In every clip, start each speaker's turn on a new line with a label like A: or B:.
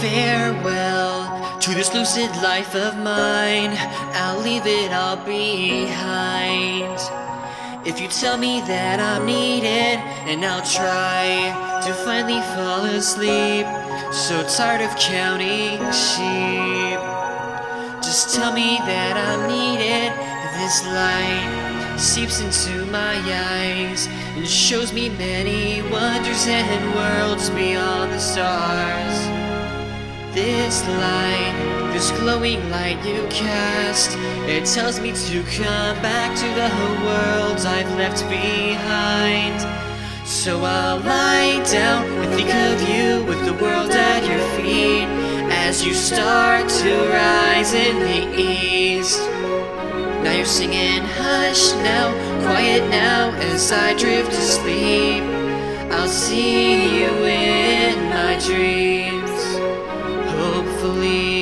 A: farewell to this lucid life of mine. I'll leave it all behind. If you tell me that I'm needed, and I'll try to finally fall asleep. So tired of counting sheep. Just tell me that I'm needed. This light seeps into my eyes and shows me many wonders and worlds beyond the stars. This light, this glowing light you cast, it tells me to come back to the worlds I've left behind. So I'll lie down and think of you with the world at your feet as you start to rise in the east. Now you're singing hush now, quiet now as I drift to sleep. I'll see you in my dreams, hopefully.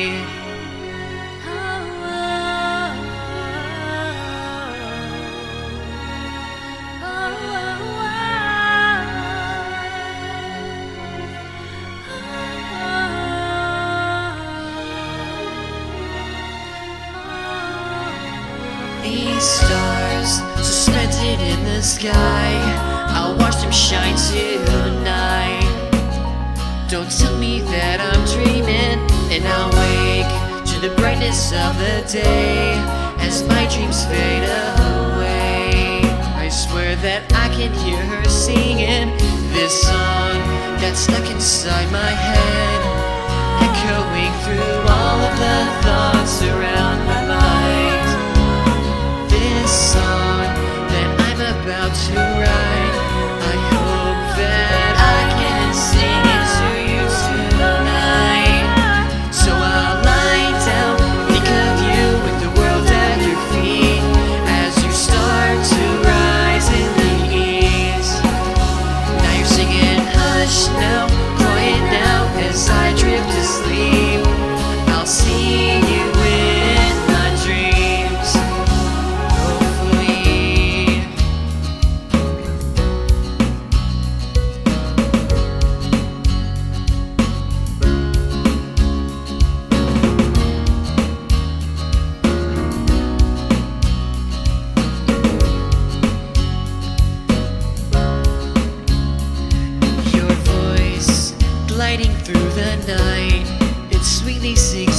A: These stars suspended in the sky, I'll watch them shine tonight. Don't tell me that I'm dreaming, and I'll wake to the brightness of the day as my dreams fade away. I swear that I can hear her singing this song that's stuck inside my head, echoing through all of the thoughts around my mind. This song that I'm about to write, I hope that I can sing it to you tonight. So I'll lie down, think of you with the world at your feet as you start to rise in the east. Now you're singing hush now, quiet now as I drift to sleep. I'll see you in my dreams, hopefully. Your voice gliding through the night, it's sweetly singing